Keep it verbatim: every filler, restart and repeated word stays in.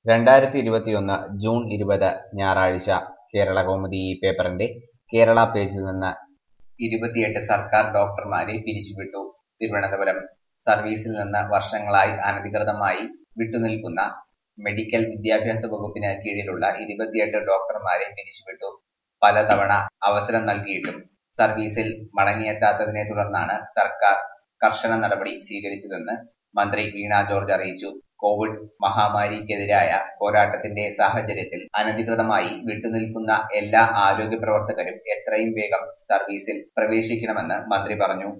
രണ്ടായിരത്തി ഇരുപത്തിയൊന്ന് ജൂൺ ഇരുപത് ഞായറാഴ്ച കേരളകൗമുദി ഈ പേപ്പറിന്റെ കേരള പേജിൽ നിന്ന് ഇരുപത്തിയെട്ട് സർക്കാർ ഡോക്ടർമാരെ പിരിച്ചുവിട്ടു. തിരുവനന്തപുരം സർവീസിൽ നിന്ന് വർഷങ്ങളായി അനധികൃതമായി വിട്ടുനിൽക്കുന്ന മെഡിക്കൽ വിദ്യാഭ്യാസ വകുപ്പിന് കീഴിലുള്ള ഇരുപത്തിയെട്ട് ഡോക്ടർമാരെ പിരിച്ചുവിട്ടു. പലതവണ അവസരം നൽകിയിട്ടും സർവീസിൽ മടങ്ങിയെത്താത്തതിനെ തുടർന്നാണ് സർക്കാർ കർശന നടപടി സ്വീകരിച്ചതെന്ന് മന്ത്രി വീണ ജോർജ് അറിയിച്ചു. കോവിഡ് മഹാമാരിക്കെതിരായ പോരാട്ടത്തിന്റെ സാഹചര്യത്തിൽ അനധികൃതമായി വിട്ടുനിൽക്കുന്ന എല്ലാ ആരോഗ്യ പ്രവർത്തകരും എത്രയും വേഗം സർവീസിൽ പ്രവേശിക്കണമെന്ന് മന്ത്രി പറഞ്ഞു.